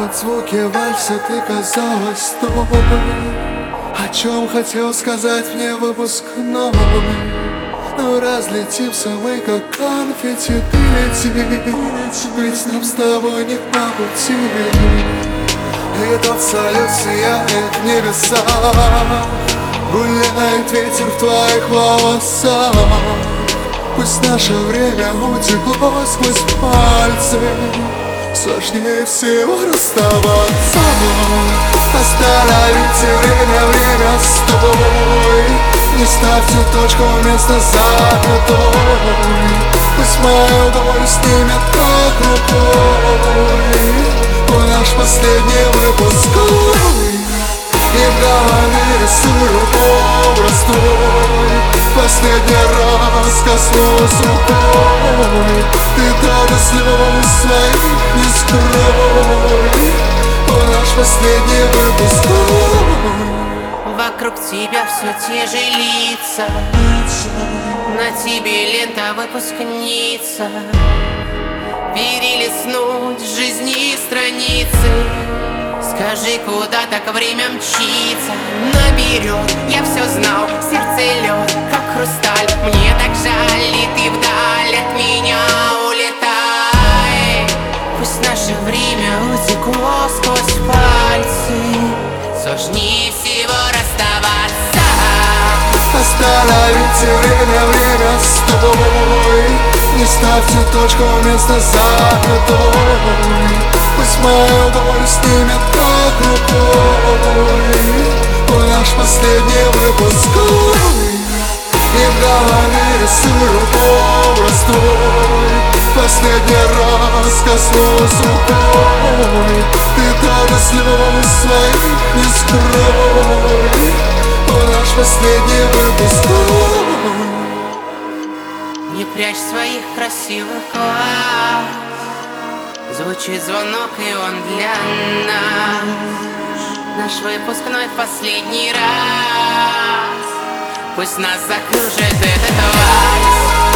Под звуки вальса ты казалась той, о чем хотел сказать мне выпускной. Но разлетимся мы, как конфетти, ты лети, ведь нам с тобой не по пути. И тот салют сияет в небесах, гуляет ветер в твоих волосах. Пусть наше время утекло сквозь пальцы, сложнее всего расставаться. Остановите время, время, стой. Не ставьте точку вместо запятой. Пусть мою долю снимет как рукой наш последний выпускной. И в голове рисую образ твой. Последний раз коснулась рукой. Ты даже слез своих не скрой. Наш последний выпускной. Вокруг тебя все те же лица, на тебе лента выпускница. Перелистнуть жизни страницы. Скажи, куда так время мчится? Наберет, я все знал, сердце лед, как хрусталь. Мне так жаль, и ты вдаль от меня улетай. Пусть наше время утекло сквозь пальцы, сложнее всего расставаться. Остановите время, время, стой. Не ставьте точку вместо запятой. Пусть мою долю снимет как рукой наш последний выпускной. И в голове рисую образ твой. Последний раз коснулась рукой. Ты даже слез своих не скрой. Наш последний выпускной. Не прячь своих красивых глаз. Звучит звонок, и он для нас. Наш выпускной в последний раз. Пусть нас закружит этот вальс.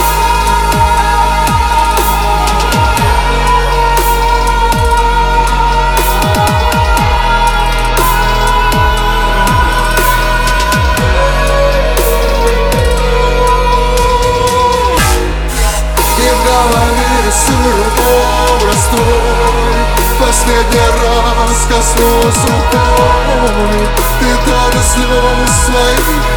Образ твой. Последний раз коснулась рукой. Ты даже слез своих